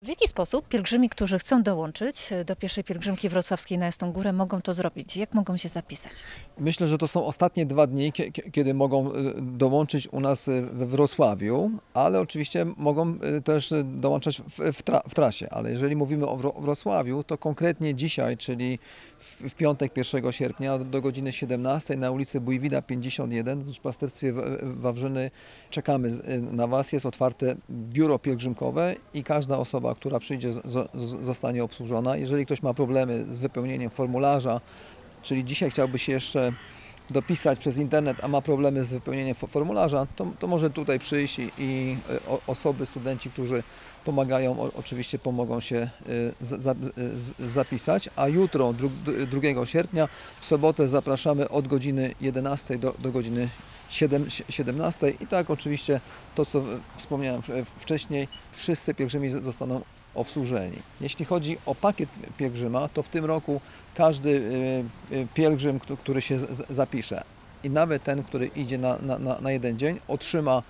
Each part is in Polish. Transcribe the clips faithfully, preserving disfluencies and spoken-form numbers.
jaki sposób pielgrzymi, którzy chcą dołączyć do pierwszej pielgrzymki wrocławskiej na Jasną Górę, mogą to zrobić? Jak mogą się zapisać? Myślę, że to są ostatnie dwa dni, kiedy mogą dołączyć u nas we Wrocławiu, ale oczywiście mogą też dołączać w, w, tra w trasie. Ale jeżeli mówimy o Wrocławiu, to konkretnie dzisiaj, czyli w, w piątek pierwszego sierpnia do godziny siedemnastej na ulicy Bójwida pięćdziesiąt jeden w Duszpasterstwie Wawrzyny czekamy na Was. Jest otwarte biuro pielgrzymkowe i każda osoba, która przyjdzie, zostanie obsłużona. Jeżeli ktoś ma problemy z wypełnieniem formularza, czyli dzisiaj chciałby się jeszcze dopisać przez internet, a ma problemy z wypełnieniem formularza, to, to może tutaj przyjść i, i osoby, studenci, którzy pomagają, o, oczywiście pomogą się z, za, z, zapisać, a jutro, drugiego sierpnia, w sobotę zapraszamy od godziny jedenastej do, do godziny siedemnastej i tak oczywiście to, co wspomniałem wcześniej, wszyscy pielgrzymi zostaną obsłużeni. Jeśli chodzi o pakiet pielgrzyma, to w tym roku każdy pielgrzym, który się zapisze i nawet ten, który idzie na, na, na jeden dzień, otrzyma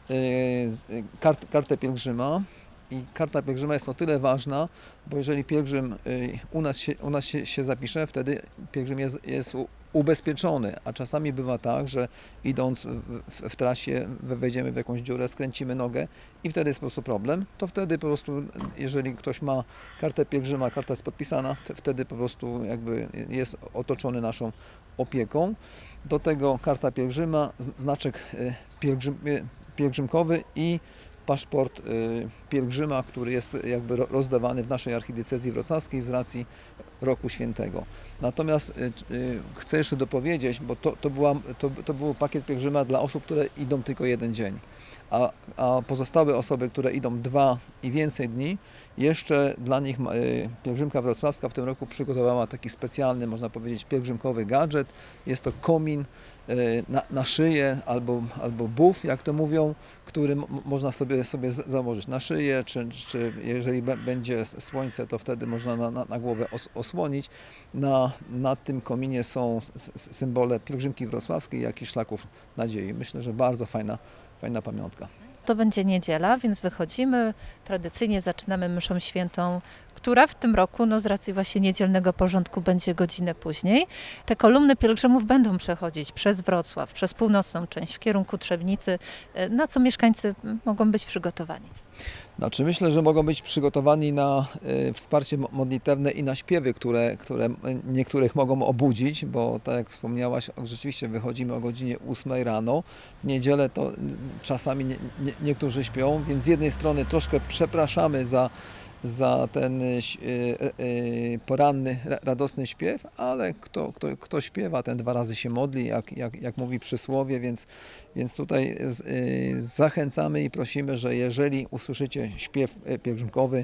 kart, kartę pielgrzyma. I karta pielgrzyma jest o tyle ważna, bo jeżeli pielgrzym u nas się, u nas się, się zapisze, wtedy pielgrzym jest, jest ubezpieczony, a czasami bywa tak, że idąc w, w, w trasie wejdziemy w jakąś dziurę, skręcimy nogę i wtedy jest po prostu problem, to wtedy po prostu, jeżeli ktoś ma kartę pielgrzyma, karta jest podpisana, wtedy po prostu jakby jest otoczony naszą opieką. Do tego karta pielgrzyma, znaczek pielgrzym, pielgrzymkowy i paszport pielgrzyma, który jest jakby rozdawany w naszej archidiecezji wrocławskiej z racji Roku Świętego. Natomiast chcę jeszcze dopowiedzieć, bo to, to, była, to, to był pakiet pielgrzyma dla osób, które idą tylko jeden dzień, a, a pozostałe osoby, które idą dwa i więcej dni, jeszcze dla nich pielgrzymka wrocławska w tym roku przygotowała taki specjalny, można powiedzieć, pielgrzymkowy gadżet. Jest to komin na, na szyję albo, albo buf, jak to mówią, który można sobie, sobie założyć na szyję, czy, czy jeżeli będzie słońce, to wtedy można na, na, na głowę os, osłonić. Na, na tym kominie są symbole pielgrzymki wrocławskiej, jak i szlaków nadziei. Myślę, że bardzo fajna, fajna pamiątka. To będzie niedziela, więc wychodzimy. Tradycyjnie zaczynamy mszą świętą, która w tym roku, no z racji właśnie niedzielnego porządku, będzie godzinę później. Te kolumny pielgrzymów będą przechodzić przez Wrocław, przez północną część, w kierunku Trzebnicy, na co mieszkańcy mogą być przygotowani. Znaczy myślę, że mogą być przygotowani na y, wsparcie modlitewne i na śpiewy, które, które niektórych mogą obudzić, bo tak jak wspomniałaś, rzeczywiście wychodzimy o godzinie ósmej rano. W niedzielę to czasami nie, nie, niektórzy śpią, więc z jednej strony troszkę przepraszamy za za ten y, y, poranny, radosny śpiew, ale kto, kto, kto śpiewa, ten dwa razy się modli, jak, jak, jak mówi przysłowie, więc, więc tutaj y, zachęcamy i prosimy, że jeżeli usłyszycie śpiew pielgrzymkowy,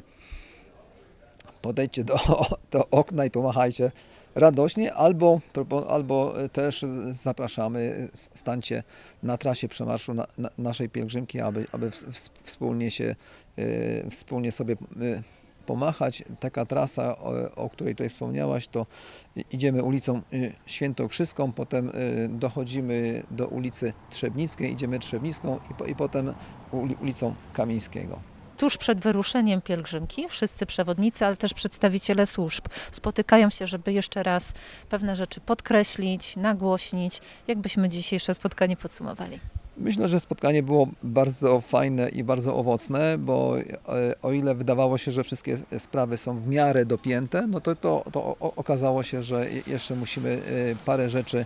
podejdźcie do, do okna i pomachajcie radośnie, albo, albo też zapraszamy, stańcie na trasie przemarszu na, na naszej pielgrzymki, aby, aby w, w, wspólnie się, y, wspólnie sobie y, pomachać. Taka trasa, o, o której tutaj wspomniałaś, to idziemy ulicą y, Świętokrzyską, potem y, dochodzimy do ulicy Trzebnickiej, idziemy Trzebnicką i, po, i potem ulicą Kamińskiego. Tuż przed wyruszeniem pielgrzymki wszyscy przewodnicy, ale też przedstawiciele służb spotykają się, żeby jeszcze raz pewne rzeczy podkreślić, nagłośnić. Jak byśmy dzisiejsze spotkanie podsumowali? Myślę, że spotkanie było bardzo fajne i bardzo owocne, bo o ile wydawało się, że wszystkie sprawy są w miarę dopięte, no to, to, to okazało się, że jeszcze musimy parę rzeczy,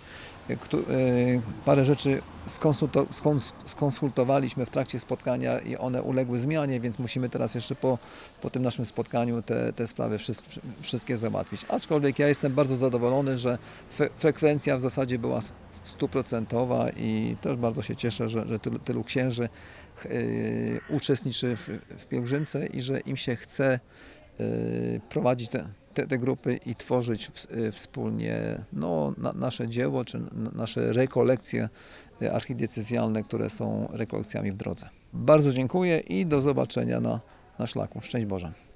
parę rzeczy skonsultowaliśmy w trakcie spotkania i one uległy zmianie, więc musimy teraz jeszcze po, po tym naszym spotkaniu te, te sprawy wszystkie załatwić. Aczkolwiek ja jestem bardzo zadowolony, że frekwencja w zasadzie była stuprocentowa i też bardzo się cieszę, że, że tylu, tylu księży y, uczestniczy w, w pielgrzymce i że im się chce y, prowadzić te, te, te grupy i tworzyć w, y, wspólnie no, na, nasze dzieło, czy na, nasze rekolekcje archidiecezjalne, które są rekolekcjami w drodze. Bardzo dziękuję i do zobaczenia na, na szlaku. Szczęść Boże.